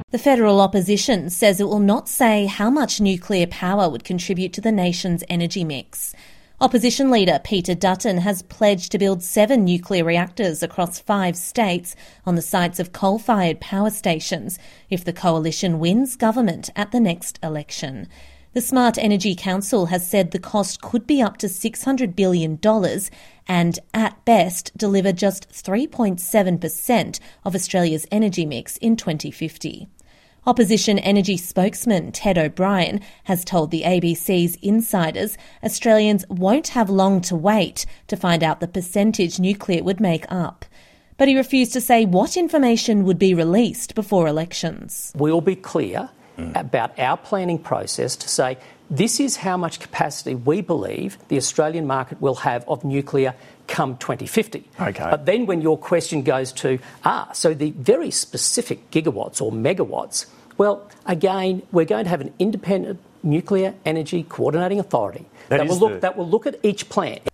The federal opposition says it will not say how much nuclear power would contribute to the nation's energy mix. Opposition leader Peter Dutton has pledged to build 7 nuclear reactors across 5 states on the sites of coal-fired power stations if the coalition wins government at the next election. The Smart Energy Council has said the cost could be up to $600 billion and, at best, deliver just 3.7% of Australia's energy mix in 2050. Opposition energy spokesman Ted O'Brien has told the ABC's Insiders Australians won't have long to wait to find out the percentage nuclear would make up. But he refused to say what information would be released before elections. We'll be clear about our planning process to say this is how much capacity we believe the Australian market will have of nuclear come 2050. Okay. But then when your question goes to, so the very specific gigawatts or megawatts, well, again, we're going to have an independent nuclear energy coordinating authority that will look at each plant.